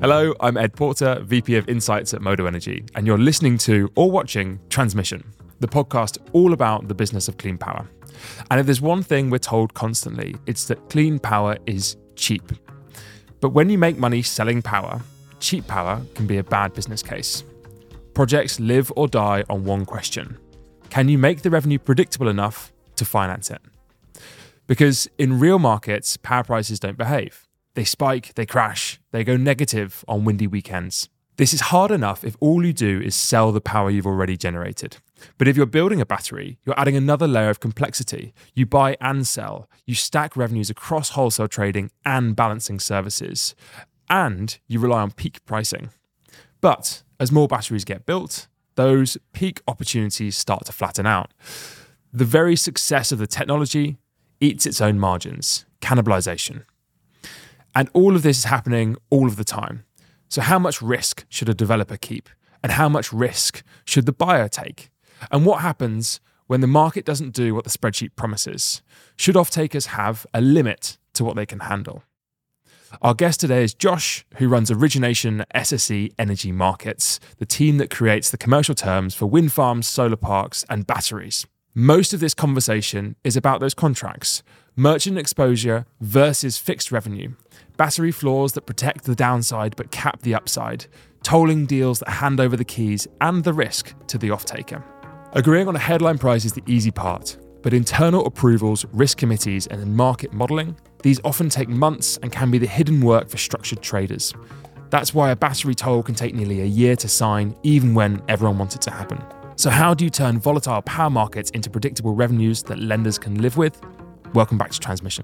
Hello, I'm Ed Porter, VP of Insights at Modo Energy, and you're listening to or watching Transmission, the podcast all about the business of clean power. And if there's one thing we're told constantly, it's that clean power is cheap. But when you make money selling power, cheap power can be a bad business case. Projects live or die on one question. Can you make the revenue predictable enough to finance it? Because in real markets, power prices don't behave. They spike, they crash, they go negative on windy weekends. This is hard enough if all you do is sell the power you've already generated. But if you're building a battery, you're adding another layer of complexity. You buy and sell. You stack revenues across wholesale trading and balancing services. And you rely on peak pricing. But as more batteries get built, those peak opportunities start to flatten out. The very success of the technology eats its own margins, cannibalization. And all of this is happening all of the time. So how much risk should a developer keep? And how much risk should the buyer take? And what happens when the market doesn't do what the spreadsheet promises? Should off-takers have a limit to what they can handle? Our guest today is Josh, who runs origination at SSE Energy Markets, the team that creates the commercial terms for wind farms, solar parks, and batteries. Most of this conversation is about those contracts, merchant exposure versus fixed revenue, battery floors that protect the downside but cap the upside, tolling deals that hand over the keys and the risk to the off-taker. Agreeing on a headline price is the easy part, but internal approvals, risk committees, and market modelling, these often take months and can be the hidden work for structured traders. That's why a battery toll can take nearly a year to sign, even when everyone wants it to happen. So how do you turn volatile power markets into predictable revenues that lenders can live with? Welcome back to Transmission.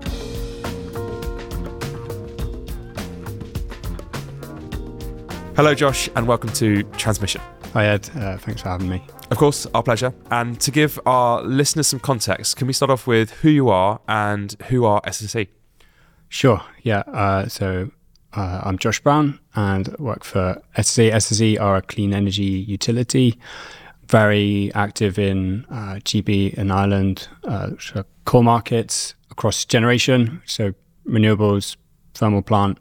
Hello, Josh, and welcome to Transmission. Hi, Ed. Thanks for having me. Of course, our pleasure. And to give our listeners some context, can we start off with who you are and who are SSE? Sure, yeah. So I'm Josh Brown and work for SSE. SSE are a clean energy utility, very active in GB and Ireland, which are core markets across generation, so renewables, thermal plant,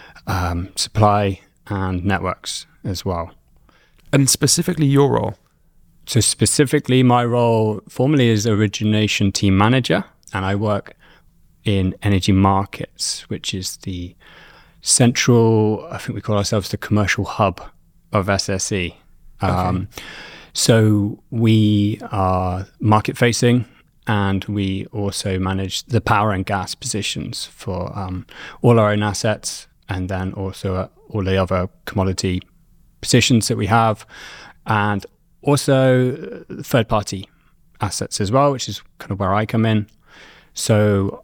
supply, and networks as well. And specifically your role? So specifically my role formally is origination team manager, and I work in energy markets, which is the central, I think we call ourselves the commercial hub of SSE. Okay. So we are market facing, and we also manage the power and gas positions for all our own assets, and then also all the other commodity positions that we have, and also third-party assets as well, which is kind of where I come in. So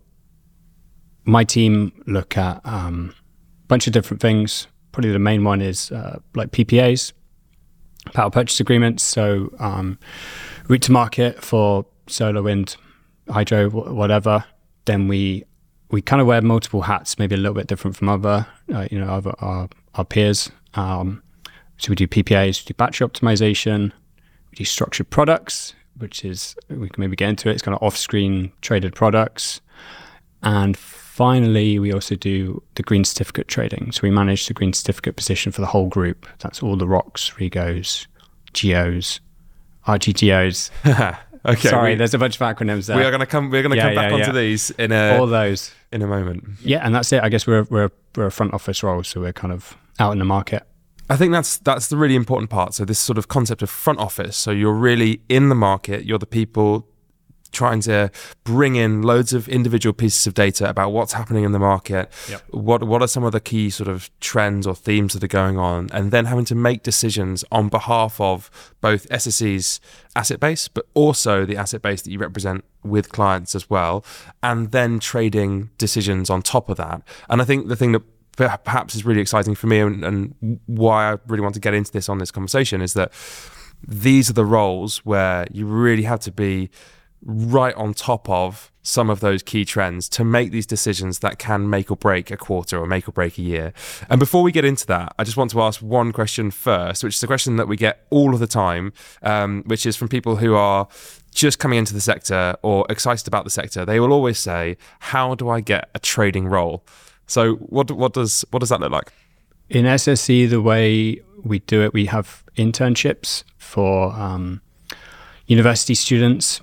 my team look at a bunch of different things. Probably the main one is like PPAs, power purchase agreements. So route to market for solar, wind, hydro, whatever. Then we kind of wear multiple hats, maybe a little bit different from other our peers. So we do PPAs, we do battery optimization, we do structured products, which is, we can maybe get into it, it's kind of off-screen traded products. And finally, we also do the green certificate trading. So we manage the green certificate position for the whole group. That's all the ROCs, REGOs, GOs, RGGOs. Okay. Sorry, there's a bunch of acronyms there. We're going to come back onto these all those in a moment. Yeah, and that's it. I guess we're a front office role, so we're kind of out in the market. I think that's the really important part. So this sort of concept of front office. So you're really in the market. You're the people trying to bring in loads of individual pieces of data about what's happening in the market. Yep. What are some of the key sort of trends or themes that are going on, and then having to make decisions on behalf of both SSE's asset base, but also the asset base that you represent with clients as well, and then trading decisions on top of that. And I think the thing that perhaps is really exciting for me, and why I really want to get into this on this conversation, is that these are the roles where you really have to be right on top of some of those key trends to make these decisions that can make or break a quarter or make or break a year. And before we get into that, I just want to ask one question first, which is a question that we get all of the time, which is from people who are just coming into the sector or excited about the sector. They will always say, how do I get a trading role? So what does that look like? In SSE, the way we do it, we have internships for university students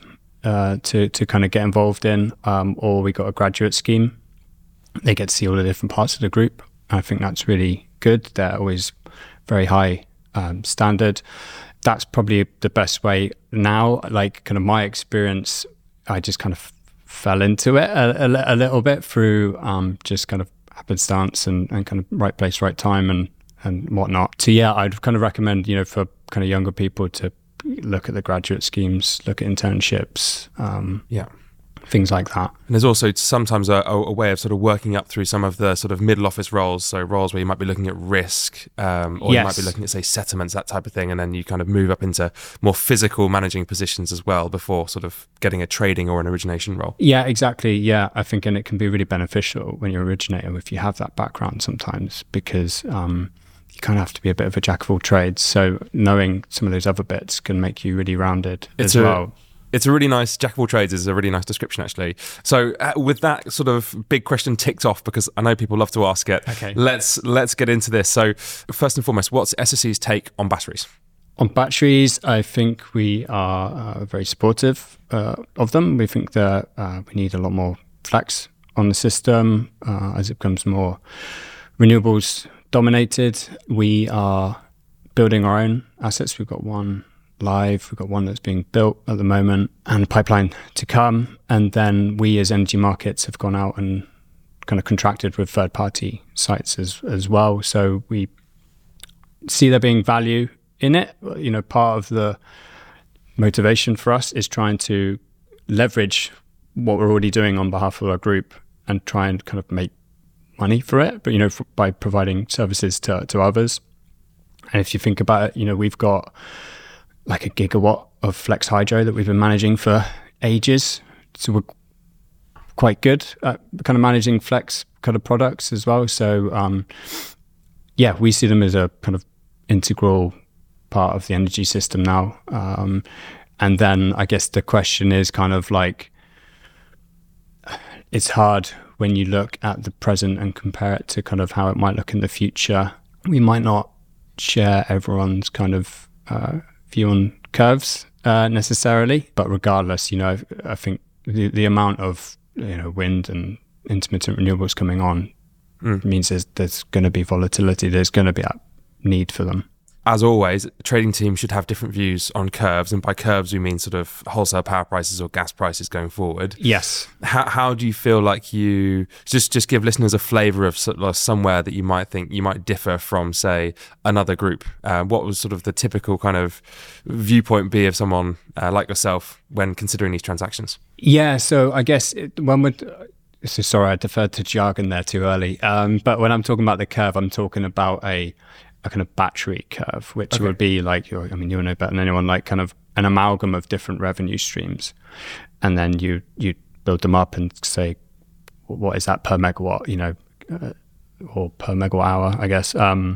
to kind of get involved in, or we got a graduate scheme. They get to see all the different parts of the group. I think that's really good. They're always very high standard. That's probably the best way now. Like kind of my experience, I just kind of fell into it a little bit through just kind of happenstance and kind of right place, right time and whatnot. So yeah, I'd kind of recommend, for kind of younger people to look at the graduate schemes, look at internships, things like that. And there's also sometimes a way of sort of working up through some of the sort of middle office roles, so roles where you might be looking at risk, or you might be looking at, say, settlements, that type of thing, and then you kind of move up into more physical managing positions as well before sort of getting a trading or an origination role. Yeah, exactly. Yeah, I think, and it can be really beneficial when you're originating if you have that background sometimes, because you kind of have to be a bit of a jack of all trades. So knowing some of those other bits can make you really rounded as well. It's a really nice, jack of all trades is a really nice description, actually. So with that sort of big question ticked off, because I know people love to ask it, okay, let's get into this. So first and foremost, what's SSE's take on batteries? On batteries, I think we are very supportive of them. We think that we need a lot more flex on the system as it becomes more renewables dominated. We are building our own assets. We've got one live, we've got one that's being built at the moment and a pipeline to come. And then we as Energy Markets have gone out and kind of contracted with third-party sites as well. So we see there being value in it. Part of the motivation for us is trying to leverage what we're already doing on behalf of our group and try and kind of make money for it, but by providing services to others. And if you think about it, we've got like a gigawatt of flex hydro that we've been managing for ages. So we're quite good at kind of managing flex kind of products as well. So we see them as a kind of integral part of the energy system now. And then I guess the question is kind of like, it's hard when you look at the present and compare it to kind of how it might look in the future. We might not share everyone's kind of view on curves necessarily, but regardless, I think the amount of wind and intermittent renewables coming on means there's going to be volatility. There's going to be a need for them. As always, a trading team should have different views on curves, and by curves we mean sort of wholesale power prices or gas prices going forward. Yes. How do you feel like you just give listeners a flavour of somewhere that you might think you might differ from, say, another group? What was sort of the typical kind of viewpoint be of someone like yourself when considering these transactions? Yeah, so I guess sorry, I deferred to jargon there too early. But when I'm talking about the curve, I'm talking about a kind of battery curve, which would be like, you'll know better than anyone, like kind of an amalgam of different revenue streams. And then you build them up and say, what is that per megawatt, or per megawatt hour, I guess,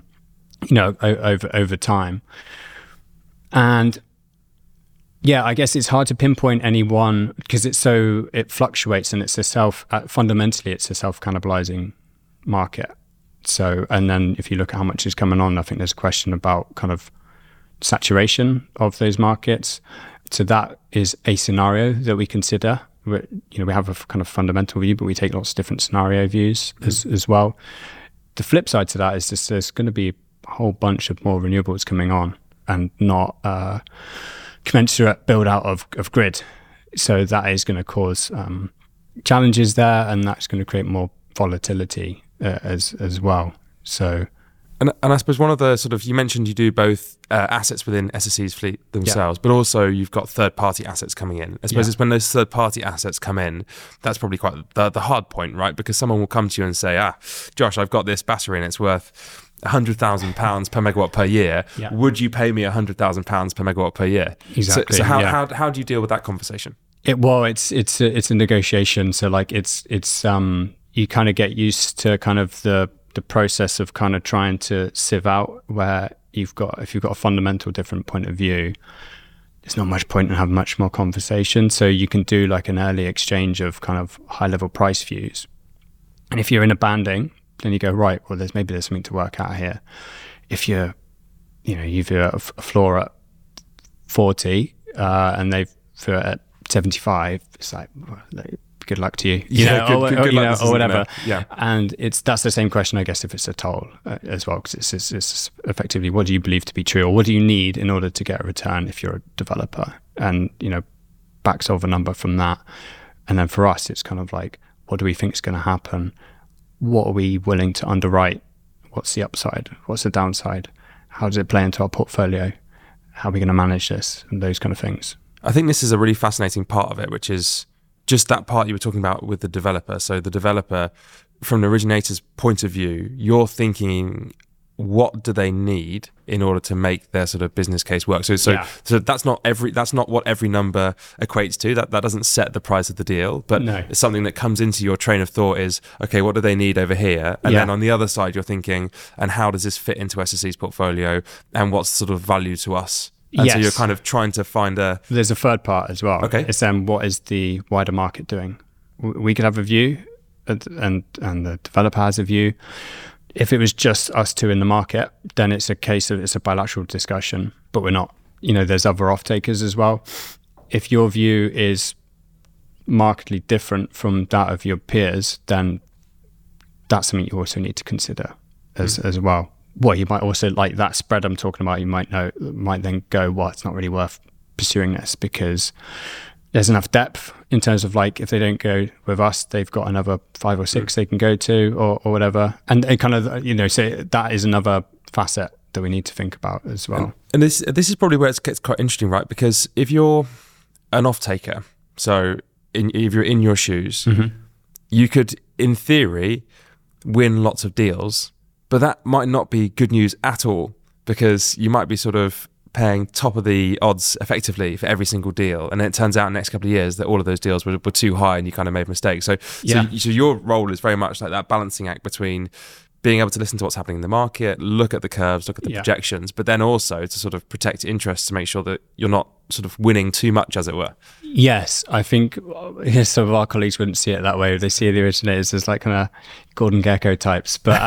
over time. And yeah, I guess it's hard to pinpoint any one because it fluctuates and fundamentally it's a self-cannibalizing market. So, and then if you look at how much is coming on, I think there's a question about kind of saturation of those markets. So that is a scenario that we consider. We have a kind of fundamental view, but we take lots of different scenario views as well. The flip side to that is just there's going to be a whole bunch of more renewables coming on and not commensurate build out of grid. So that is going to cause challenges there, and that's going to create more volatility as well. So, and I suppose one of the sort of, you mentioned you do both assets within SSE's fleet themselves, but also you've got third-party assets coming in. I suppose it's when those third-party assets come in, that's probably quite the hard point, right? Because someone will come to you and say, Josh, I've got this battery and it's worth £100,000 per megawatt per year. Yeah. Would you pay me £100,000 per megawatt per year? Exactly. So how do you deal with that conversation? It's a negotiation. So like it's you kind of get used to kind of the process of kind of trying to sieve out where if you've got a fundamental different point of view, there's not much point in having much more conversation. So you can do like an early exchange of kind of high level price views. And if you're in a banding, then you go, right, well, there's something to work out here. If you've a floor at 40 and they've for at 75, it's like, well, good luck to you, or whatever. Yeah. And that's the same question, I guess, if it's a toll as well, because it's effectively, what do you believe to be true, or what do you need in order to get a return if you're a developer, and back solve a number from that. And then for us, it's kind of like, what do we think is going to happen? What are we willing to underwrite? What's the upside? What's the downside? How does it play into our portfolio? How are we going to manage this? And those kind of things. I think this is a really fascinating part of it, which is just that part you were talking about with the developer. So the developer, from the originator's point of view, you're thinking, what do they need in order to make their sort of business case work? So that's not what every number equates to. That doesn't set the price of the deal, but it's something that comes into your train of thought is, okay, what do they need over here? And then on the other side, you're thinking, and how does this fit into SSE's portfolio? And what's sort of value to us? And so you're kind of trying to find There's a third part as well. Okay. It's what is the wider market doing? We could have a view, and the developer has a view. If it was just us two in the market, then it's a case of it's a bilateral discussion, but we're not. There's other off-takers as well. If your view is markedly different from that of your peers, then that's something you also need to consider as well. Well, you might also, like that spread I'm talking about, you might then go, well, it's not really worth pursuing this because there's enough depth in terms of, like, if they don't go with us, they've got another 5 or 6 they can go to or whatever. And it kind of, so that is another facet that we need to think about as well. And this is probably where it gets quite interesting, right? Because if you're an off-taker, so if you're in your shoes, you could, in theory, win lots of deals, but that might not be good news at all, because you might be sort of paying top of the odds effectively for every single deal, and then it turns out in the next couple of years that all of those deals were too high and you kind of made mistakes. So your role is very much like that balancing act between being able to listen to what's happening in the market, look at the curves, look at the projections, but then also to sort of protect interests to make sure that you're not sort of winning too much, as it were. Yes, I think some of our colleagues wouldn't see it that way. They see the originators as like kind of Gordon Gekko types, but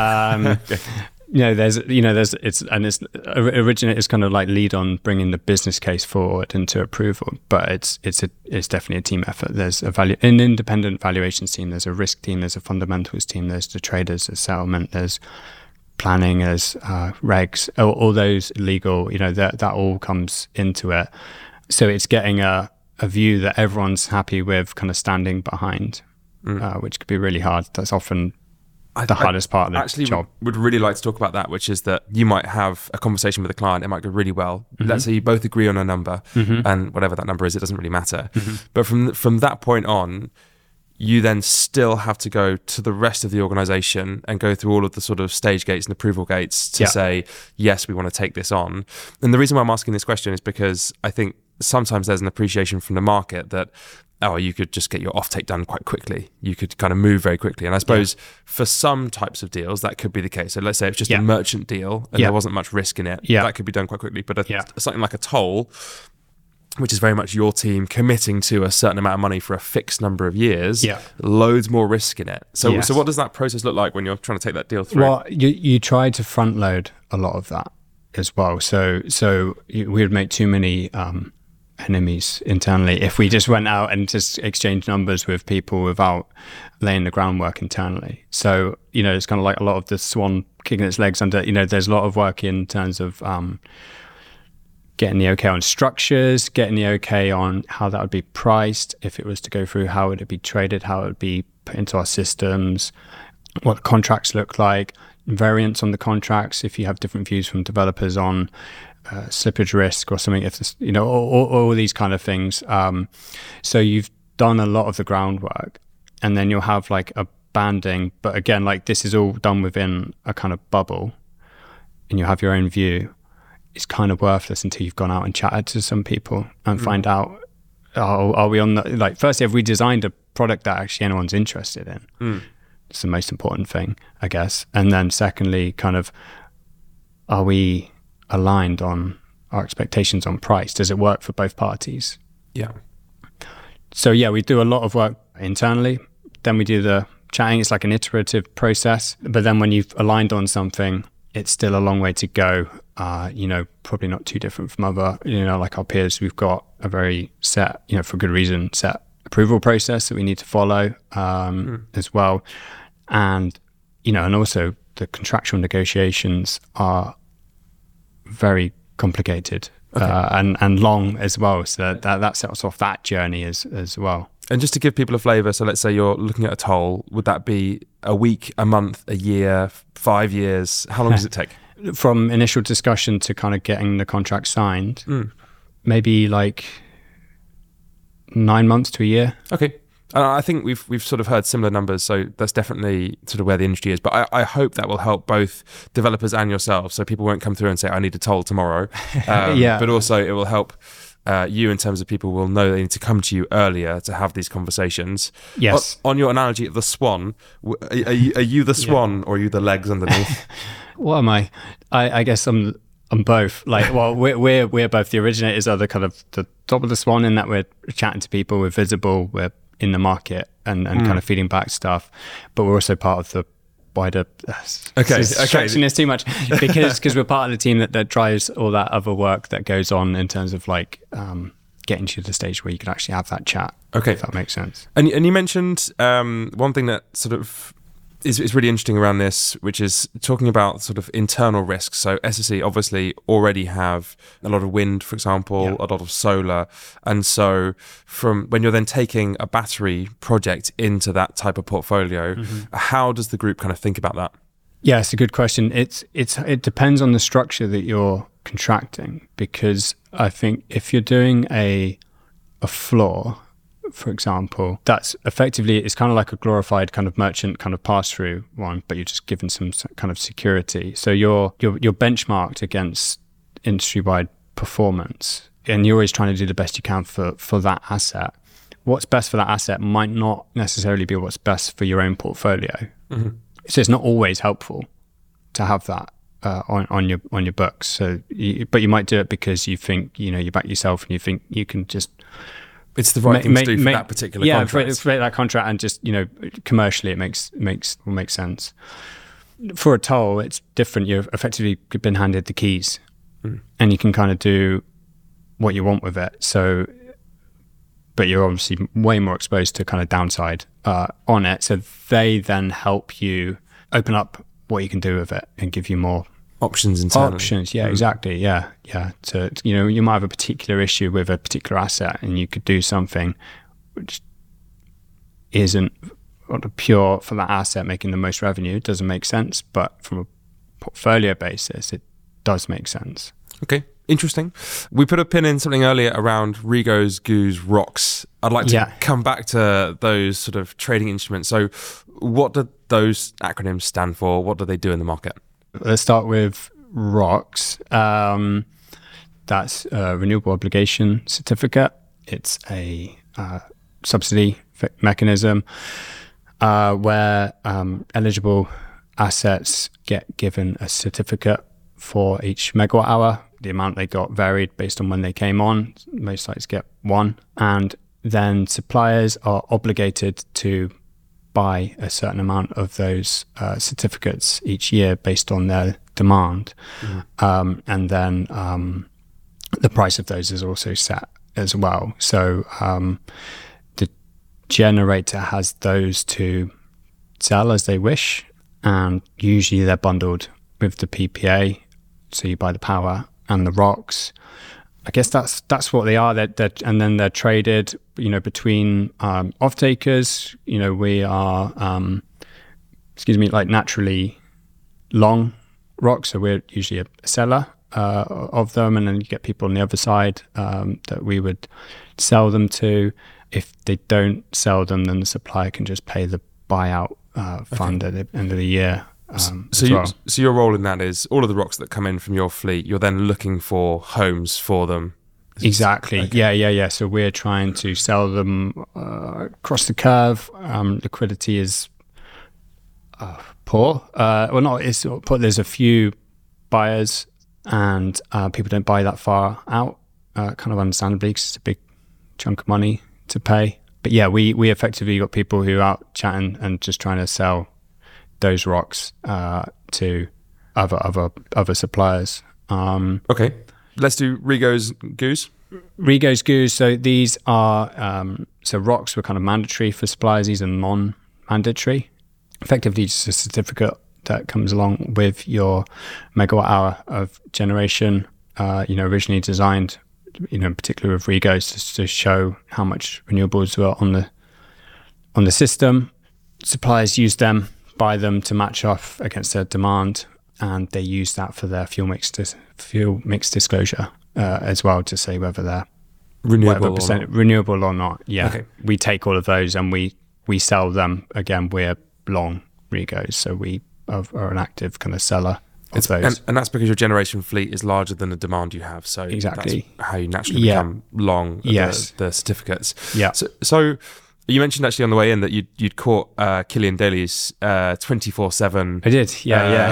originators kind of like lead on bringing the business case forward into approval, but it's definitely a team effort. There's an independent valuations team, there's a risk team, there's a fundamentals team, there's the traders, there's settlement, there's planning, there's regs, all those legal, that all comes into it. So it's getting a view that everyone's happy with, kind of standing behind, which could be really hard. That's often the hardest part of the job. Would really like to talk about that, which is that you might have a conversation with a client, it might go really well. Let's say you both agree on a number, and whatever that number is, it doesn't really matter. But from that point on, you then still have to go to the rest of the organization and go through all of the sort of stage gates and approval gates to say, yes, we want to take this on. And the reason why I'm asking this question is because I think sometimes there's an appreciation from the market that, you could just get your offtake done quite quickly. You could kind of move very quickly. And I suppose for some types of deals, that could be the case. So let's say it's just a merchant deal and there wasn't much risk in it. That could be done quite quickly. But something like a toll, which is very much your team committing to a certain amount of money for a fixed number of years, loads more risk in it. So what does that process look like when you're trying to take that deal through? Well, you try to front load a lot of that as well. So we would make too many enemies internally if we just went out and just exchanged numbers with people without laying the groundwork internally. So, it's kind of like a lot of the swan kicking its legs under, there's a lot of work in terms of getting the okay on structures, getting the okay on how that would be priced, if it was to go through, how would it be traded, how it would be put into our systems, what the contracts look like, variants on the contracts, if you have different views from developers on slippage risk or something, if this, all these kind of things. So you've done a lot of the groundwork, and then you'll have like a banding, but again, like this is all done within a kind of bubble, and you have your own view. It's kind of worthless until you've gone out and chatted to some people and find out, are we on the, like, firstly, have we designed a product that actually anyone's interested in? It's the most important thing, I guess. And then secondly, kind of, are we aligned on our expectations on price? Does it work for both parties? Yeah. So we do a lot of work internally. Then we do the chatting. It's like an iterative process. But then when you've aligned on something, it's still a long way to go. Probably not too different from other, like our peers. We've got a very set, for good reason, set approval process that we need to follow as well. And, and also the contractual negotiations are very complicated and long as well. So that sets off that journey as well. And just to give people a flavour, so let's say you're looking at a toll, would that be a week, a month, a year, 5 years? How long does it take? From initial discussion to kind of getting the contract signed, maybe like 9 months to a year. Okay. I think we've sort of heard similar numbers, so that's definitely sort of where the industry is. But I hope that will help both developers and yourselves, so people won't come through and say, I need a toll tomorrow. But also it will help you in terms of people will know they need to come to you earlier to have these conversations. Yes. On your analogy of the swan, are you the swan or are you the legs underneath? What am I? I guess I'm both. Like, well, we're both the originators of the kind of the top of the swan in that we're chatting to people, we're visible, we're in the market and kind of feeding back stuff, but we're also part of the wider stretching is too much because we're part of the team that drives all that other work that goes on in terms of like getting to the stage where you can actually have that chat. Okay, if that makes sense. And you mentioned one thing that sort of is really interesting around this, which is talking about sort of internal risks. So SSE obviously already have a lot of wind, for example, a lot of solar. And so from when you're then taking a battery project into that type of portfolio, how does the group kind of think about that? Yeah, it's a good question. It depends on the structure that you're contracting, because I think if you're doing a floor, for example, that's effectively, it's kind of like a glorified kind of merchant kind of pass-through one, but you're just given some kind of security. So you're benchmarked against industry-wide performance, and you're always trying to do the best you can for that asset. What's best for that asset might not necessarily be what's best for your own portfolio. So it's not always helpful to have that on your books. So, but you might do it because you think you back yourself, and you think you can just. It's the right thing to do for that particular contract. For that contract, and just commercially, it will make sense. For a toll, it's different. You've effectively been handed the keys, and you can kind of do what you want with it. So, but you're obviously way more exposed to kind of downside on it. So they then help you open up what you can do with it and give you more options internally. Exactly. Yeah. So you might have a particular issue with a particular asset, and you could do something which isn't pure for that asset making the most revenue. It doesn't make sense, but from a portfolio basis, it does make sense. Okay, interesting. We put a pin in something earlier around REGOs, GOOs, ROCs. I'd like to come back to those sort of trading instruments. So what do those acronyms stand for? What do they do in the market? Let's start with ROCs. That's a renewable obligation certificate. It's a subsidy mechanism where eligible assets get given a certificate for each megawatt hour. The amount they got varied based on when they came on. Most sites get one. And then suppliers are obligated to buy a certain amount of those certificates each year based on their demand. And then the price of those is also set as well. So the generator has those to sell as they wish, and usually they're bundled with the PPA. So you buy the power and the ROCs. I guess that's what they are. And then they're traded, between off-takers. We are, like naturally long ROCs, so we're usually a seller of them, and then you get people on the other side that we would sell them to. If they don't sell them, then the supplier can just pay the buyout fund at the end of the year. So your role in that is all of the ROCs that come in from your fleet, you're then looking for homes for them. Exactly. Okay. Yeah. So we're trying to sell them across the curve. Liquidity is poor. It's poor. There's a few buyers, and people don't buy that far out, kind of understandably, because it's a big chunk of money to pay. But yeah, we effectively got people who are out chatting and just trying to sell those rocks to other suppliers. Okay, let's do Rigo's Goose. Rigo's Goose. So these are so rocks were kind of mandatory for suppliers. These are non-mandatory. Effectively, just a certificate that comes along with your megawatt hour of generation. Originally designed, in particular with Rigo's, just to show how much renewables were on the system. Suppliers use them, buy them to match off against their demand, and they use that for their fuel mix disclosure as well, to say whether they're renewable or not. Yeah, okay. We take all of those and we sell them. Again, we're long Rigo's, so we are an active kind of seller of those. And that's because your generation fleet is larger than the demand you have. So exactly, that's how you naturally become long the certificates. Yeah. So you mentioned actually on the way in that you'd caught Killian Daly's 24/7. I did,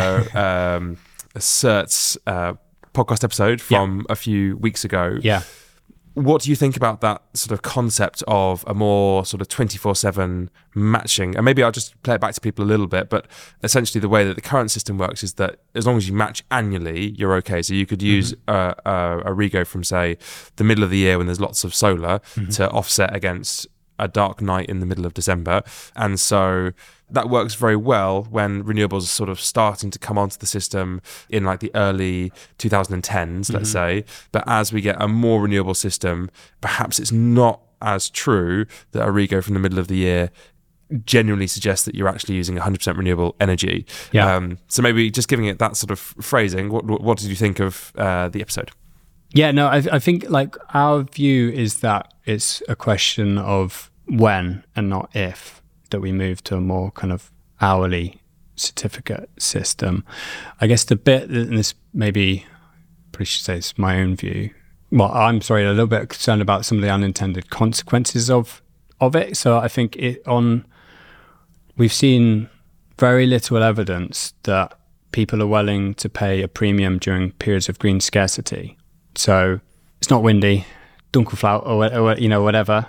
certs podcast episode from a few weeks ago. Yeah. What do you think about that sort of concept of a more sort of 24/7 matching? And maybe I'll just play it back to people a little bit, but essentially the way that the current system works is that as long as you match annually, you're okay. So you could use a Rigo from, say, the middle of the year when there's lots of solar to offset against a dark night in the middle of December. And so that works very well when renewables are sort of starting to come onto the system in like the early 2010s, let's say. But as we get a more renewable system, perhaps it's not as true that a Rigo from the middle of the year genuinely suggests that you're actually using 100% renewable energy. Yeah. So maybe just giving it that sort of phrasing, what did you think of the episode? Yeah, no, I think like our view is that it's a question of when and not if that we move to a more kind of hourly certificate system. I guess the bit, and this maybe, probably should say it's my own view. Well, I'm sorry, a little bit concerned about some of the unintended consequences of it. So I think we've seen very little evidence that people are willing to pay a premium during periods of green scarcity. So it's not windy, Dunkelflaut or whatever.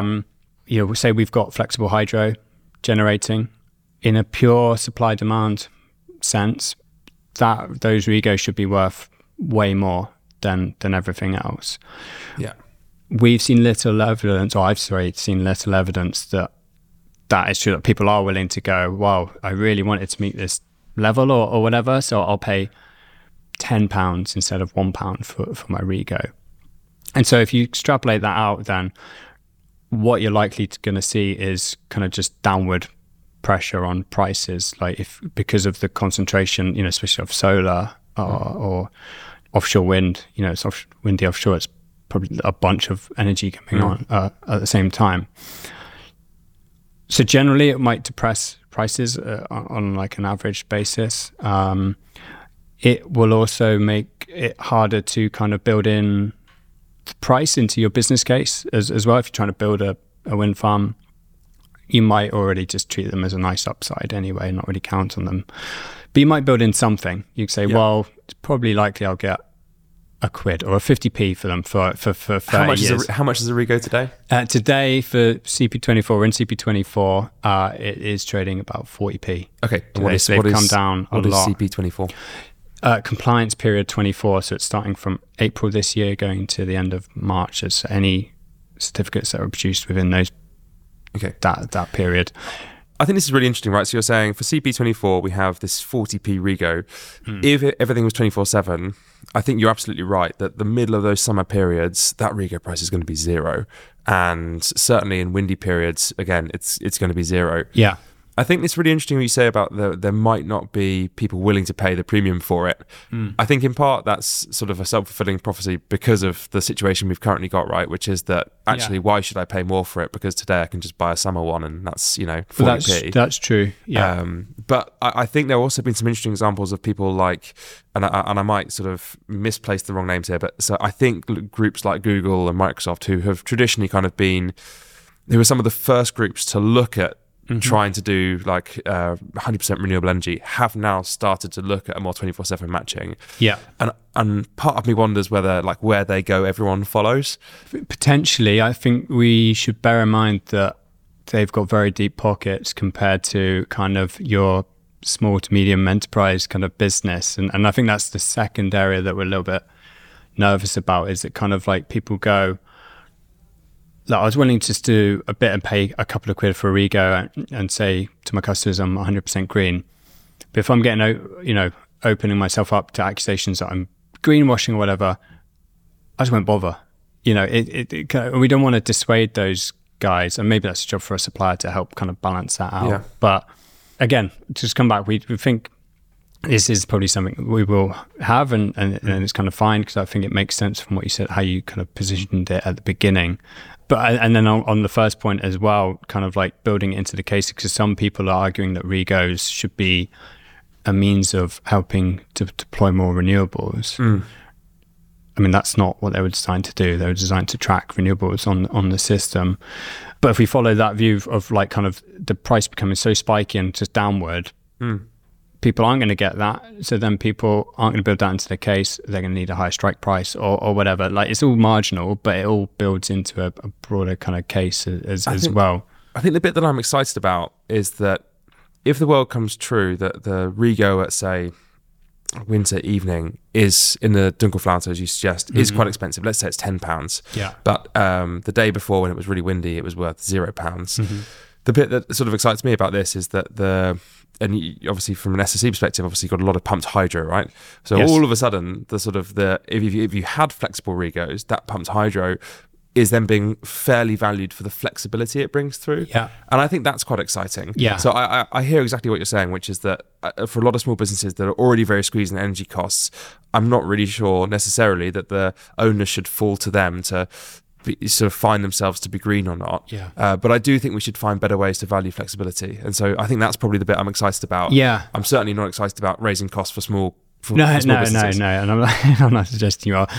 Say we've got flexible hydro generating in a pure supply demand sense, that those Rigos should be worth way more than everything else. Yeah. We've seen little evidence, or I've seen little evidence that is true, that people are willing to go, wow, I really wanted to meet this level or whatever, so I'll pay £10 instead of £1 for my Rigo. And so if you extrapolate that out, then what you're likely going to see is kind of just downward pressure on prices, like because of the concentration, especially of solar or offshore wind. It's windy offshore. It's probably a bunch of energy coming on at the same time. So generally, it might depress prices on like an average basis. It will also make it harder to kind of build in the price into your business case as well. If you're trying to build a wind farm, you might already just treat them as a nice upside anyway, not really count on them. But you might build in something. You could say, well, it's probably likely I'll get a quid or a 50p for them for 30 years. How much is a Rigo today? Today for CP24, we're in CP24, it is trading about 40p. Okay. They've come down a lot. What is CP24? Compliance period 24, so it's starting from April this year going to the end of March. As any certificates that were produced within those that period. I think this is really interesting, right? So you're saying for CP24 we have this 40p Rigo. If everything was 24/7, I think you're absolutely right that the middle of those summer periods, that Rigo price is going to be zero, and certainly in windy periods, again, it's going to be zero. Yeah. I think it's really interesting what you say about there might not be people willing to pay the premium for it. I think in part that's sort of a self-fulfilling prophecy because of the situation we've currently got, right? Which is that actually, why should I pay more for it? Because today I can just buy a summer one and that's, 40p. That's true, yeah. But I think there have also been some interesting examples of people like, and I might sort of misplace the wrong names here, but so I think groups like Google and Microsoft who have traditionally kind of been, who were some of the first groups to look at trying to do like 100% renewable energy have now started to look at a more 24/7 matching. Yeah. And part of me wonders whether like where they go, everyone follows. Potentially, I think we should bear in mind that they've got very deep pockets compared to kind of your small to medium enterprise kind of business. And I think that's the second area that we're a little bit nervous about, is that kind of like people go, like, I was willing to do a bit and pay a couple of quid for a Rego and say to my customers, I'm 100% green. But if I'm getting, opening myself up to accusations that I'm greenwashing or whatever, I just won't bother. We don't want to dissuade those guys, and maybe that's a job for a supplier to help kind of balance that out. Yeah. But again, just come back, we think this is probably something we will have, and it's kind of fine, because I think it makes sense from what you said, how you kind of positioned it at the beginning. But and then on the first point as well, kind of like building it into the case, because some people are arguing that Regos should be a means of helping to deploy more renewables. I mean, that's not what they were designed to do. They were designed to track renewables on the system. But if we follow that view of like kind of the price becoming so spiky and just downward, people aren't going to get that. So then people aren't going to build that into the case. They're going to need a higher strike price or whatever. Like, it's all marginal, but it all builds into a broader kind of case as well. I think the bit that I'm excited about is that if the world comes true, that the Rego at, say, winter evening is in the Dunkelflaute, as you suggest, is quite expensive. Let's say it's £10. Yeah. But the day before, when it was really windy, it was worth £0. The bit that sort of excites me about this is that obviously from an SSE perspective, obviously you've got a lot of pumped hydro, right? So Yes. all of a sudden, if you had flexible Regos, that pumped hydro is then being fairly valued for the flexibility it brings through. Yeah. And I think that's quite exciting. Yeah. So I hear exactly what you're saying, which is that for a lot of small businesses that are already very squeezed in energy costs, I'm not really sure necessarily that the onus should fall to them to sort of find themselves to be green or not. Yeah. But I do think we should find better ways to value flexibility. And so I think that's probably the bit I'm excited about. Yeah. I'm certainly not excited about raising costs for small No, businesses. and I'm not suggesting you are.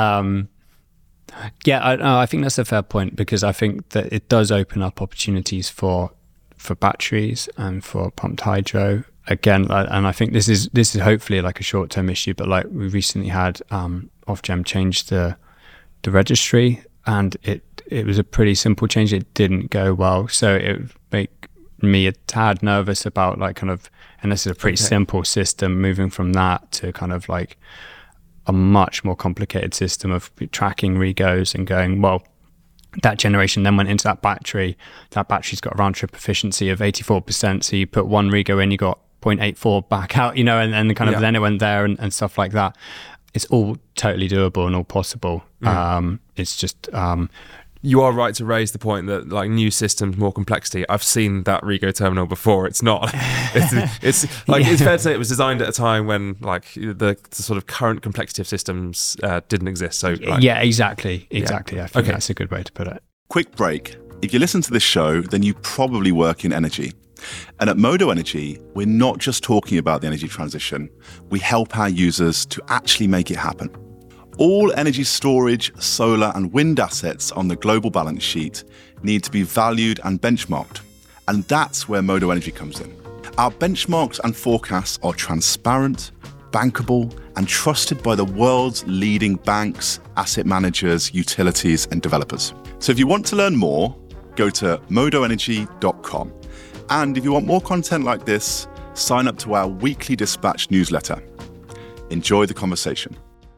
I think that's a fair point, because I think that it does open up opportunities for batteries and for pumped hydro again. And I think this is hopefully like a short-term issue, but like we recently had Ofgem change the registry, and it was a pretty simple change. It didn't go well, so it would make me a tad nervous about like kind of, and this is a pretty simple system, moving from that to kind of like a much more complicated system of tracking Regos and going, well, that generation then went into that battery. That battery's got a round trip efficiency of 84%. So you put one Rego in, you got 0.84 back out, and kind of then it went there and stuff like that. It's all totally doable and all possible. It's just You are right to raise the point that like new systems, more complexity. I've seen that Rego terminal before. It's not. It's like it's fair to say it was designed at a time when like the sort of current complexity of systems didn't exist. So like, exactly. I think that's a good way to put it. Quick break. If you listen to this show, then you probably work in energy. And at Modo Energy, we're not just talking about the energy transition. We help our users to actually make it happen. All energy storage, solar and wind assets on the global balance sheet need to be valued and benchmarked. And that's where Modo Energy comes in. Our benchmarks and forecasts are transparent, bankable, and trusted by the world's leading banks, asset managers, utilities, and developers. So if you want to learn more, go to modoenergy.com. And if you want more content like this, sign up to our weekly dispatch newsletter. Enjoy the conversation.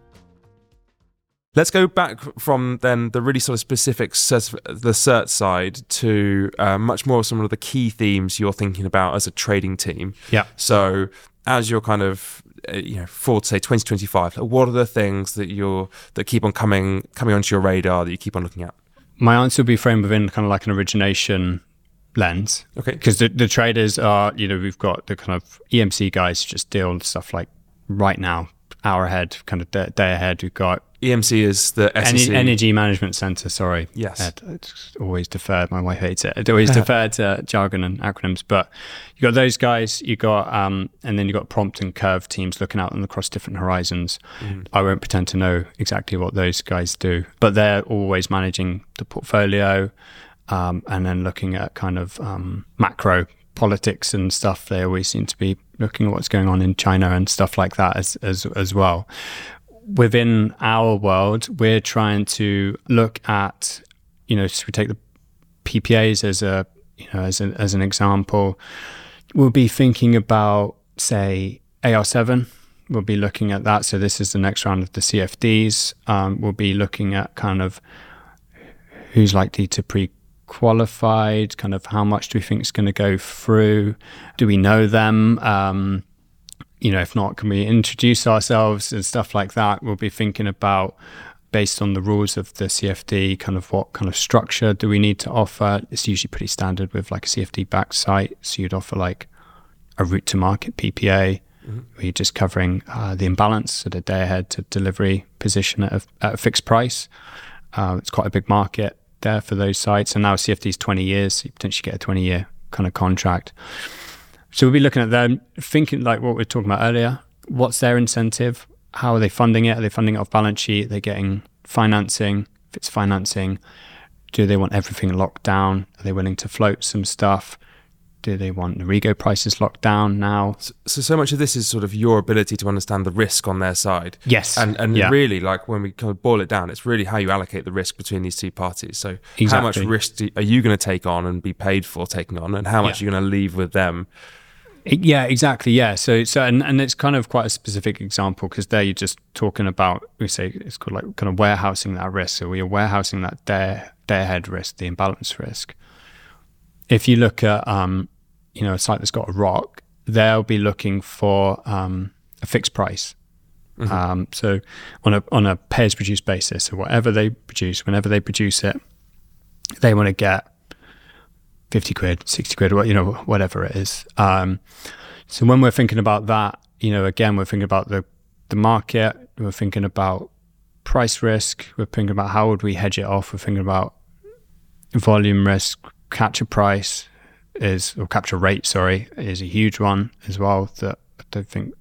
Let's go back from then the really sort of specific the cert side to much more some of the key themes you're thinking about as a trading team. Yeah. So as you're kind of forward to say 2025, what are the things that keep on coming onto your radar that you keep on looking at? My answer will be framed within kind of like an origination lens. Okay. Because the traders are, we've got the kind of EMC guys who just deal with stuff like right now, hour ahead, kind of day ahead. We've got EMC is the SSE. Energy Management Center, sorry. Yes. It's always deferred. My wife hates it. It always deferred to jargon and acronyms. But you got those guys, you got, and then you got prompt and curve teams looking out across different horizons. I won't pretend to know exactly what those guys do, but they're always managing the portfolio and then looking at kind of macro politics and stuff. They always seem to be looking at what's going on in China and stuff like that as well. Within our world, we're trying to look at, so we take the PPAs as an example. We'll be thinking about, say, AR7. We'll be looking at that. So this is the next round of the CFDs. We'll be looking at kind of who's likely to pre-qualified, kind of how much do we think is going to go through? Do we know them? If not, can we introduce ourselves and stuff like that? We'll be thinking about, based on the rules of the CFD, kind of what kind of structure do we need to offer? It's usually pretty standard with like a CFD-backed site. So you'd offer like a route to market PPA, where you're just covering the imbalance, so the day ahead to delivery position at a fixed price. It's quite a big market there for those sites. And now CFD is 20 years, so you potentially get a 20-year kind of contract. So we'll be looking at them, thinking like what we were talking about earlier. What's their incentive? How are they funding it? Are they funding it off balance sheet? Are they getting financing? If it's financing, do they want everything locked down? Are they willing to float some stuff? Do they want the REGO prices locked down now? So much of this is sort of your ability to understand the risk on their side. Yes. And really, like when we kind of boil it down, it's really how you allocate the risk between these two parties. So How much risk are you going to take on and be paid for taking on, and how much are you going to leave with them? Yeah, exactly. Yeah. So and it's kind of quite a specific example, because there you're just talking about, we say it's called like kind of warehousing that risk. So we are warehousing that day ahead risk, the imbalance risk. If you look at a site that's got a ROC, they'll be looking for a fixed price. So on a pay as produced basis, so whatever they produce, whenever they produce it, they want to get 50 quid, 60 quid, whatever it is. So when we're thinking about that, again, we're thinking about the market, we're thinking about price risk, we're thinking about how would we hedge it off, we're thinking about volume risk, capture rate, is a huge one as well that I don't think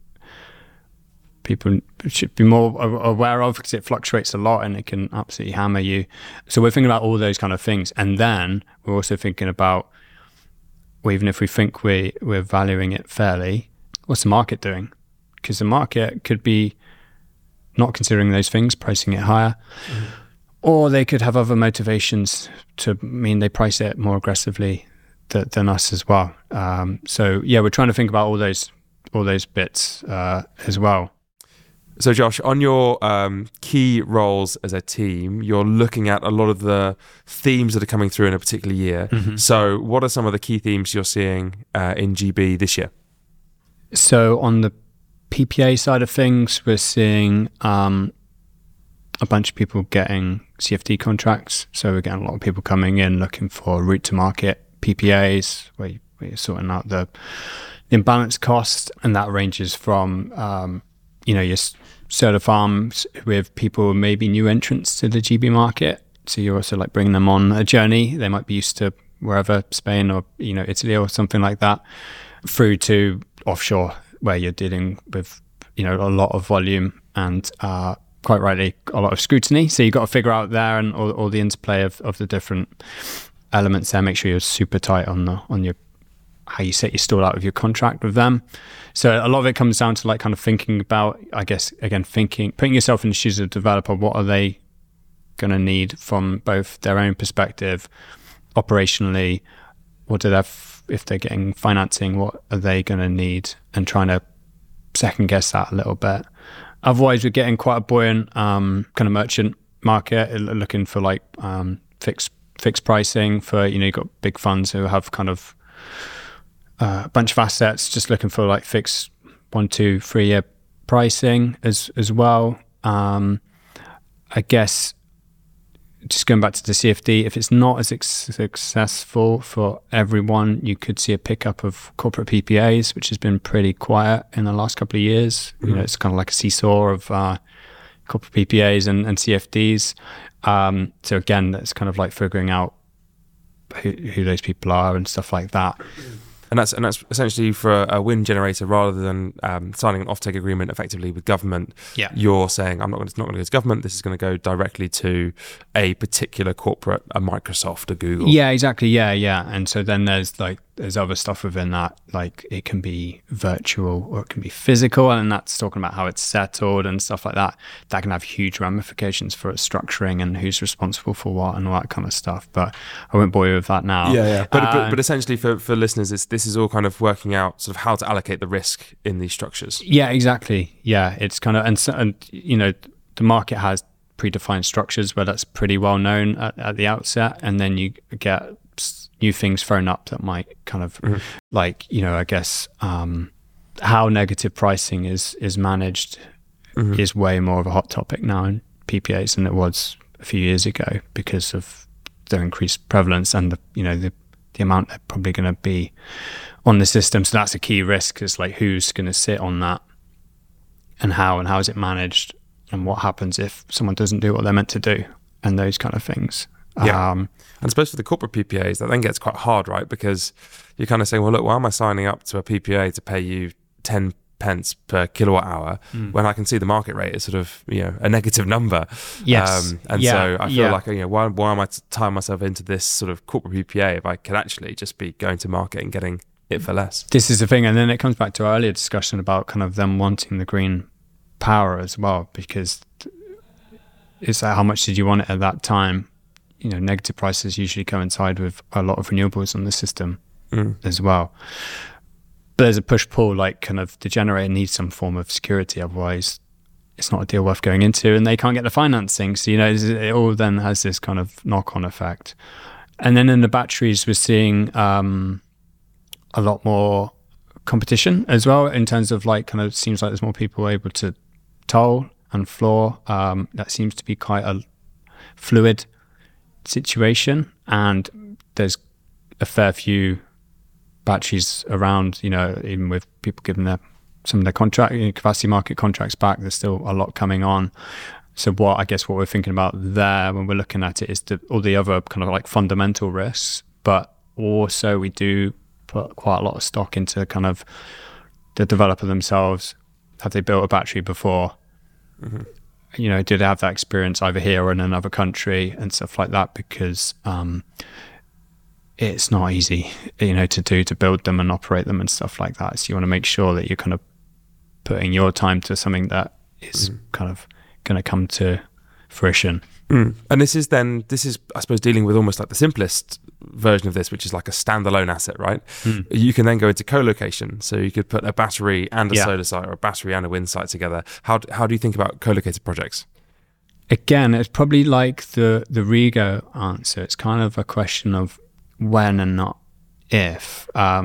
people should be more aware of, because it fluctuates a lot and it can absolutely hammer you. So we're thinking about all those kind of things. And then we're also thinking about, well, even if we think we're valuing it fairly, what's the market doing? Because the market could be not considering those things, pricing it higher, or they could have other motivations to mean they price it more aggressively than us as well. So yeah, we're trying to think about all those bits as well. So Josh, on your key roles as a team, you're looking at a lot of the themes that are coming through in a particular year. So what are some of the key themes you're seeing in GB this year? So on the PPA side of things, we're seeing a bunch of people getting CFD contracts. So we're getting a lot of people coming in looking for route to market PPAs, where you're sorting out the imbalance cost, and that ranges from your solar farms with people maybe new entrants to the GB market. So you're also like bringing them on a journey. They might be used to wherever, Spain or Italy or something like that, through to offshore, where you're dealing with a lot of volume and quite rightly a lot of scrutiny. So you've got to figure out there and all the interplay of the different elements there. Make sure you're super tight on your how you set your stall out of your contract with them. So a lot of it comes down to like kind of thinking about, I guess, again, putting yourself in the shoes of the developer. What are they going to need from both their own perspective, operationally? What do they have, if they're getting financing, what are they going to need? And trying to second guess that a little bit. Otherwise, we're getting quite a buoyant kind of merchant market, looking for like fixed pricing for, you've got big funds who have kind of a bunch of assets, just looking for like fixed 1, 2, 3 year pricing as well. I guess just going back to the CFD, if it's not as successful for everyone, you could see a pickup of corporate PPAs, which has been pretty quiet in the last couple of years. It's kind of like a seesaw of corporate PPAs and CFDs. So again, that's kind of like figuring out who those people are and stuff like that. And that's essentially for a wind generator, rather than signing an offtake agreement effectively with government. Yeah. You're saying it's not going to go to government. This is going to go directly to a particular corporate, a Microsoft, a Google. Yeah, exactly. Yeah. And so then there's other stuff within that, like it can be virtual or it can be physical, and that's talking about how it's settled and stuff like that. That can have huge ramifications for its structuring and who's responsible for what and all that kind of stuff. But I won't bore you with that now. Yeah. But essentially for listeners, this is all kind of working out sort of how to allocate the risk in these structures. Yeah, exactly. Yeah, it's kind of, and you know, the market has predefined structures where that's pretty well known at the outset, and then you get new things thrown up that might kind of like, you know, I guess how negative pricing is managed is way more of a hot topic now in PPAs than it was a few years ago, because of their increased prevalence and the amount they're probably going to be on the system. So that's a key risk, is like who's going to sit on that and how is it managed, and what happens if someone doesn't do what they're meant to do, and those kind of things. Yeah. And I suppose for the corporate PPAs, that then gets quite hard, right? Because you're kind of saying, well, look, why am I signing up to a PPA to pay you 10 pence per kilowatt hour when I can see the market rate is sort of, you know, a negative number? Yes. So I feel like, you know, why am I tying myself into this sort of corporate PPA if I could actually just be going to market and getting it for less? This is the thing. And then it comes back to our earlier discussion about kind of them wanting the green power as well, because it's like, how much did you want it at that time? You know, negative prices usually coincide with a lot of renewables on the system as well. But there's a push-pull, like kind of the generator needs some form of security, otherwise it's not a deal worth going into, and they can't get the financing. So, you know, it all then has this kind of knock-on effect. And then in the batteries, we're seeing a lot more competition as well, in terms of like kind of seems like there's more people able to toll and floor. That seems to be quite a fluid situation, and there's a fair few batteries around, you know, even with people giving some of their capacity market contracts back, there's still a lot coming on. So what we're thinking about there when we're looking at it is all the other kind of like fundamental risks, but also we do put quite a lot of stock into kind of the developer themselves. Have they built a battery before? You know, do they have that experience either here or in another country and stuff like that? Because it's not easy, you know, to build them and operate them and stuff like that. So you want to make sure that you're kind of putting your time to something that is kind of going to come to fruition. And this is, I suppose, dealing with almost like the simplest version of this, which is like a standalone asset, right? You can then go into co-location. So you could put a battery and a solar site, or a battery and a wind site together. How do you think about co-located projects? Again, it's probably like the Rego answer. It's kind of a question of when and not if.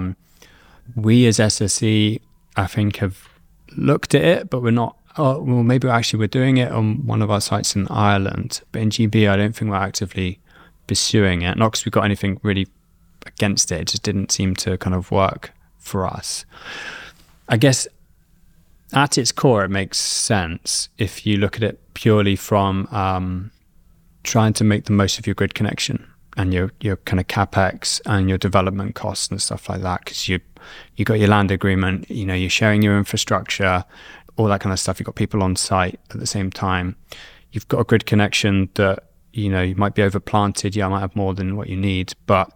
We as SSE, I think, have looked at it, but we're not. Maybe we're doing it on one of our sites in Ireland, but in GB, I don't think we're actively pursuing it. Not because we've got anything really against it. It just didn't seem to kind of work for us. I guess at its core, it makes sense if you look at it purely from trying to make the most of your grid connection and your kind of capex and your development costs and stuff like that, because you got your land agreement, you know, you're sharing your infrastructure, all that kind of stuff. You've got people on site at the same time. You've got a grid connection that, you know, you might be overplanted. Yeah, I might have more than what you need, but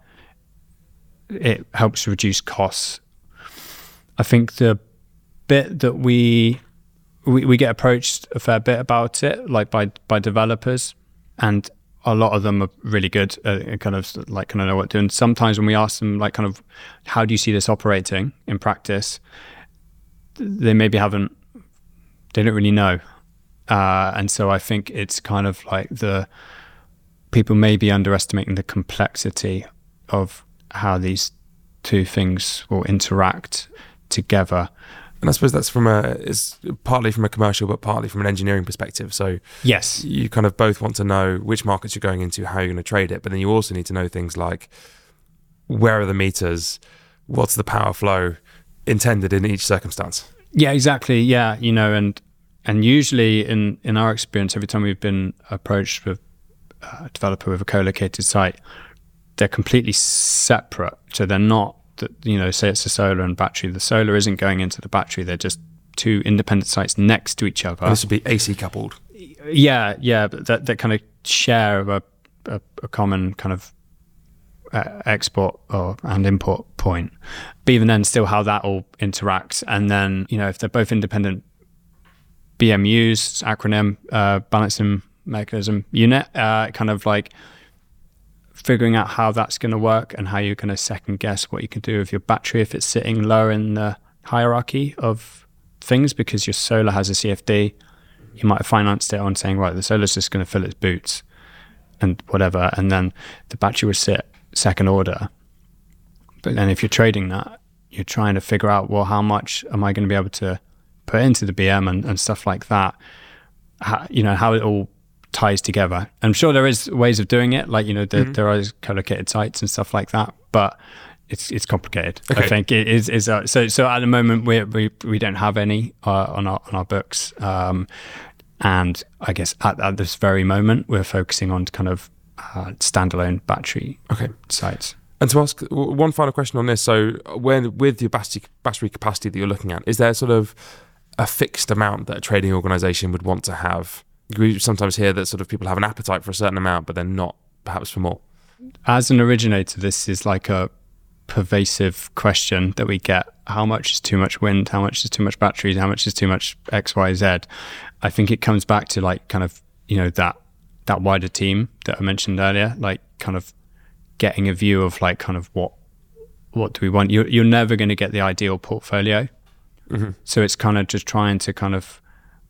it helps reduce costs. I think the bit that we get approached a fair bit about it, like by developers, and a lot of them are really good at kind of know what to do. And sometimes when we ask them, like, kind of, how do you see this operating in practice? They maybe they don't really know. And so I think it's kind of like the people may be underestimating the complexity of how these two things will interact together. And I suppose that's it's partly from a commercial, but partly from an engineering perspective. So yes, you kind of both want to know which markets you're going into, how you're going to trade it, but then you also need to know things like, where are the meters, what's the power flow intended in each circumstance. Yeah, exactly. Yeah, you know, and usually in our experience, every time we've been approached with a developer with a co-located site, they're completely separate. So they're not say it's a solar and battery. The solar isn't going into the battery. They're just two independent sites next to each other. And this would be AC coupled. Yeah, but that kind of share a common kind of export and import point. But even then, still how that all interacts. And then, if they're both independent BMUs, acronym, balancing mechanism unit, kind of like figuring out how that's going to work and how you're going to second guess what you can do with your battery if it's sitting lower in the hierarchy of things, because your solar has a CFD. You might have financed it on saying, right, the solar's just going to fill its boots and whatever, and then the battery would sit second order. But then if you're trading that, you're trying to figure out, well, how much am I going to be able to put into the BM and stuff like that, how it all ties together. I'm sure there is ways of doing it, like there are co-located sites and stuff like that, but it's complicated. Okay. I think it is so at the moment we don't have any on our books, and I guess at this very moment we're focusing on kind of standalone battery sites. And to ask one final question on this, so with your battery capacity that you're looking at, is there sort of a fixed amount that a trading organization would want to have? We sometimes hear that sort of people have an appetite for a certain amount, but they're not perhaps for more. As an originator, this is like a pervasive question that we get. How much is too much wind? How much is too much batteries? How much is too much X, Y, Z? I think it comes back to like kind of, that wider team that I mentioned earlier, like kind of getting a view of like kind of what do we want? You're never going to get the ideal portfolio. Mm-hmm. So it's kind of just trying to kind of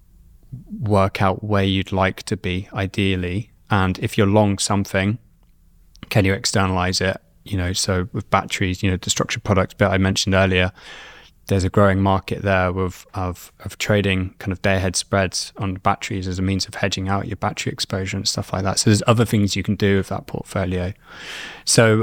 work out where you'd like to be ideally, and if you're long something, can you externalize it? So with batteries, the structured products bit I mentioned earlier, there's a growing market there of trading kind of day ahead spreads on batteries as a means of hedging out your battery exposure and stuff like that. So there's other things you can do with that portfolio. So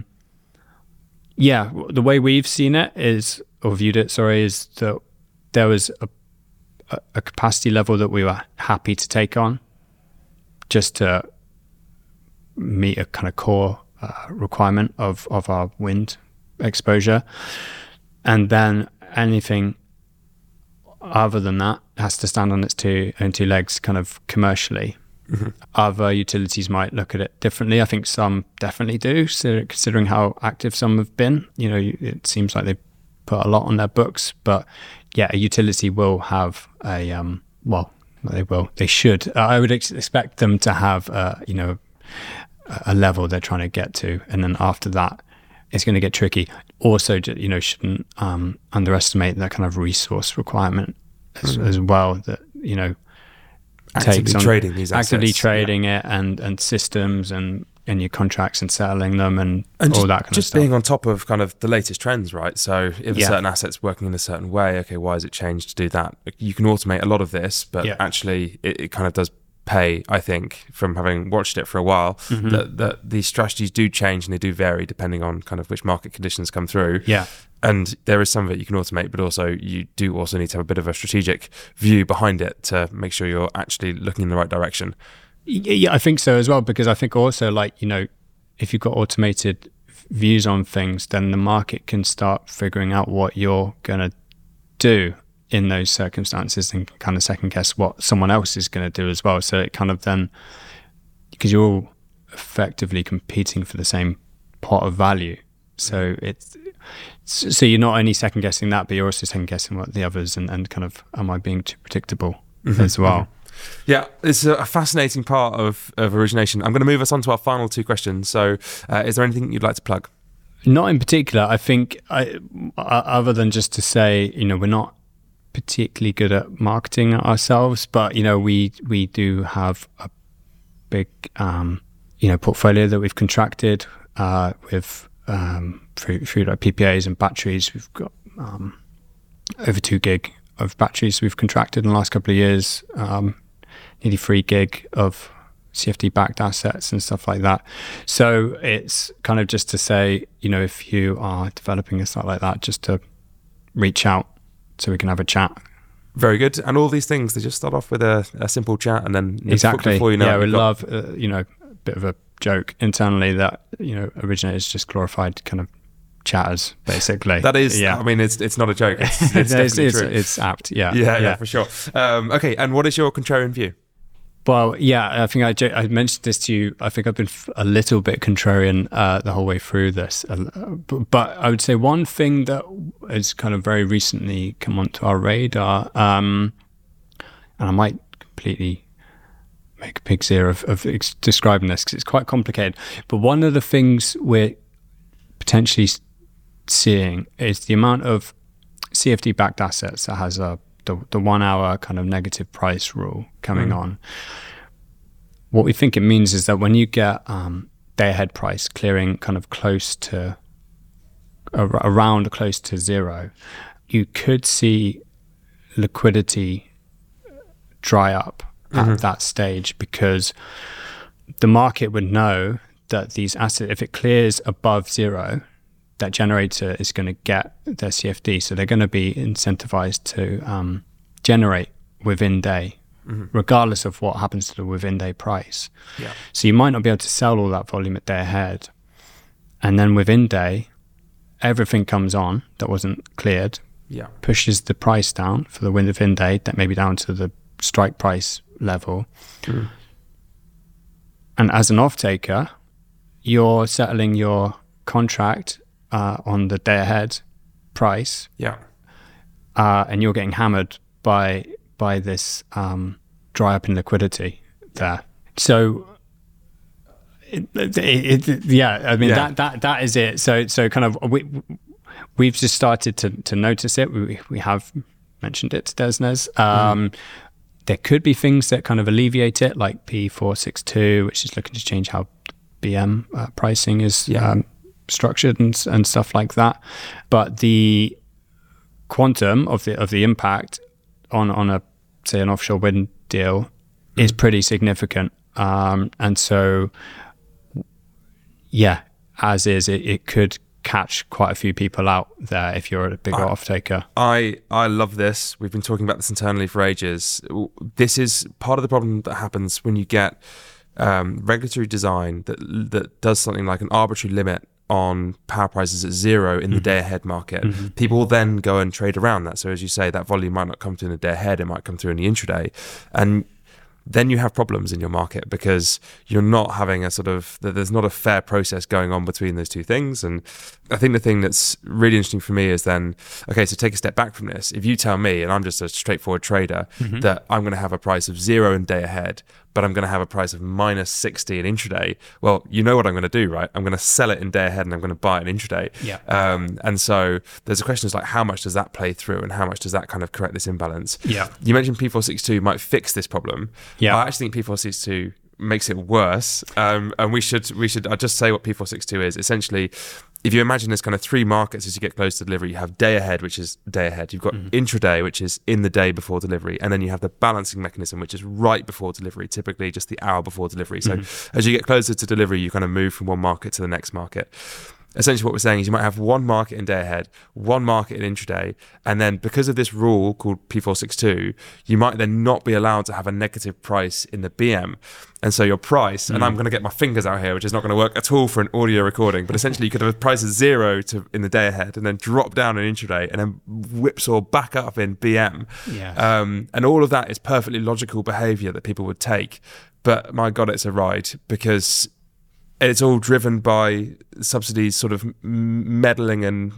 the way we've seen it is that there was a capacity level that we were happy to take on just to meet a kind of core requirement of our wind exposure. And then anything other than that has to stand on its own two legs kind of commercially. Mm-hmm. Other utilities might look at it differently. I think some definitely do. So considering how active some have been, it seems like they put a lot on their books, but a utility will have they should. I would expect them to have, a level they're trying to get to. And then after that, it's going to get tricky. Also, shouldn't underestimate that kind of resource requirement as well, that, actively trading these assets. Actively trading it and systems and your contracts and settling them and all that kind of stuff. Just being on top of kind of the latest trends, right? So if a certain asset's working in a certain way, okay, why has it changed to do that? You can automate a lot of this, but actually it kind of does pay, I think, from having watched it for a while, that these strategies do change and they do vary depending on kind of which market conditions come through. Yeah. And there is some of it you can automate, but also you do also need to have a bit of a strategic view behind it to make sure you're actually looking in the right direction. Yeah, I think so as well, because I think also if you've got automated views on things, then the market can start figuring out what you're going to do in those circumstances and kind of second guess what someone else is going to do as well. So it kind of then, because you're all effectively competing for the same pot of value. So so you're not only second guessing that, but you're also second guessing what the others and kind of, am I being too predictable as well? Yeah, it's a fascinating part of origination. I'm going to move us on to our final two questions. So is there anything you'd like to plug? Not in particular. I think other than just to say, we're not particularly good at marketing ourselves, but, we do have a big, portfolio that we've contracted with through like PPAs and batteries. We've got over 2 gig of batteries we've contracted in the last couple of years, nearly 3 gig of CFD-backed assets and stuff like that. So it's kind of just to say, if you are developing a site like that, just to reach out so we can have a chat. Very good. And all these things, they just start off with a simple chat, and then exactly. Before you know, we love a bit of a joke internally that originators just glorified kind of chatters, basically. That is, I mean, it's not a joke. It's definitely true. It's apt, Yeah, for sure. Okay, and what is your contrarian view? Well, yeah, I think I mentioned this to you. I think I've been a little bit contrarian the whole way through this. But I would say one thing that has kind of very recently come onto our radar, and I might completely make a pig's ear of describing this because it's quite complicated. But one of the things we're potentially seeing is the amount of CFD-backed assets that has the 1 hour kind of negative price rule coming on. What we think it means is that when you get day ahead price clearing kind of close to around close to zero, you could see liquidity dry up at that stage, because the market would know that these assets, if it clears above zero, that generator is going to get their CFD. So they're going to be incentivized to generate within day, regardless of what happens to the within day price. Yeah. So you might not be able to sell all that volume at day ahead. And then within day, everything comes on that wasn't cleared, pushes the price down for the within day, that maybe down to the strike price level. And as an off-taker, you're settling your contract on the day ahead price, and you're getting hammered by this dry up in liquidity there. So that is it. So kind of we've just started to notice it. We have mentioned it to Desnes. There could be things that kind of alleviate it, like P462, which is looking to change how BM pricing is structured and stuff like that. But the quantum of the impact on a, say, an offshore wind deal is pretty significant. And so, as is, it could catch quite a few people out there if you're a bigger off-taker. I love this. We've been talking about this internally for ages. This is part of the problem that happens when you get regulatory design that does something like an arbitrary limit on power prices at zero in the day ahead market. People will then go and trade around that. So as you say, that volume might not come through in the day ahead, it might come through in the intraday. And then you have problems in your market because you're not having there's not a fair process going on between those two things. And I think the thing that's really interesting for me is then, okay, so take a step back from this. If you tell me, and I'm just a straightforward trader, that I'm going to have a price of zero in day ahead, but I'm going to have a price of minus 60 in intraday, well, you know what I'm going to do, right? I'm going to sell it in day ahead and I'm going to buy it in intraday. And so there's a question is like, how much does that play through and how much does that kind of correct this imbalance? You mentioned P462 might fix this problem. I actually think P462 makes it worse. And we should I'll just say what P462 is. Essentially, if you imagine there's kind of three markets as you get close to delivery, you have day ahead, which is day ahead. You've got intraday, which is in the day before delivery. And then you have the balancing mechanism, which is right before delivery, typically just the hour before delivery. So as you get closer to delivery, you kind of move from one market to the next market. Essentially what we're saying is you might have one market in day ahead, one market in intraday, and then because of this rule called P462, you might then not be allowed to have a negative price in the BM. And so your price, and I'm going to get my fingers out here, which is not going to work at all for an audio recording, but essentially you could have a price of zero in the day ahead and then drop down in intraday and then whipsaw back up in BM. And all of that is perfectly logical behavior that people would take. But my God, it's a ride because it's all driven by subsidies sort of meddling in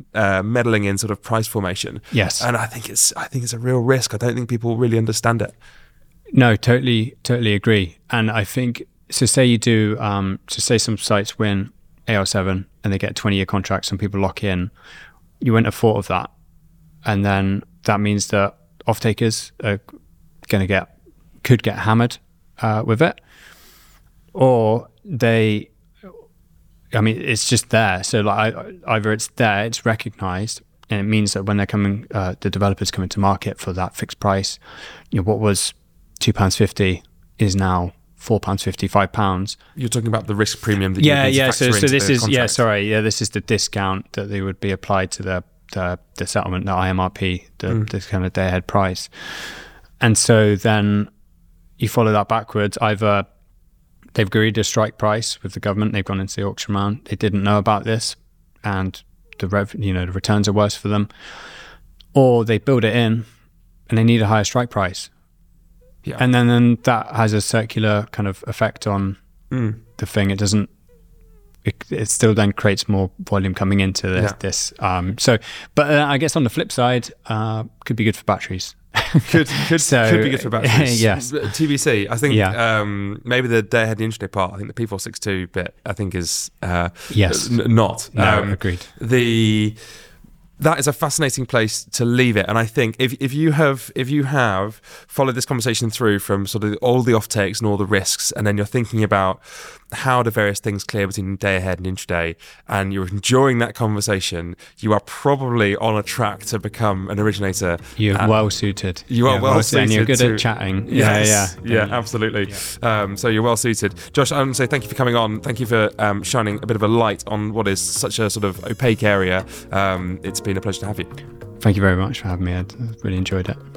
sort of price formation. And I think it's a real risk. I don't think people really understand it. No, totally agree. And I think, so say you do, say some sites win AR7 and they get 20-year contracts and people lock in, you wouldn't have thought of that. And then that means that off-takers are could get hammered with it. Or it's just there. So like either it's there, it's recognized, and it means that when they're coming, the developers come into market for that fixed price, what was £2.50 is now £4.50, £5. You're talking about the risk premium that you need to factor into this the is contract. This is the discount that they would be applied to the settlement, the IMRP, the kind of day ahead price. And so then you follow that backwards. Either they've agreed a strike price with the government, they've gone into the auction round, they didn't know about this, and the returns are worse for them, or they build it in and they need a higher strike price. Yeah. And then that has a circular kind of effect on the thing. It still then creates more volume coming into this. But I guess on the flip side, could be good for batteries. Could be good for batteries. Yes. TBC. I think maybe the day ahead and intraday part. I think the P462 bit, I think, is not. Agreed. That is a fascinating place to leave it. And I think if you have followed this conversation through from sort of all the off takes and all the risks, and then you're thinking about how do various things clear between day ahead and intraday, and you're enjoying that conversation, you are probably on a track to become an originator. You're well suited. You are well suited. And you're good at chatting. Yes. Yeah, absolutely. Yeah. So you're well suited. Josh, I want to say thank you for coming on. Thank you for shining a bit of a light on what is such a sort of opaque area. It's been a pleasure to have you. Thank you very much for having me, Ed. I really enjoyed it.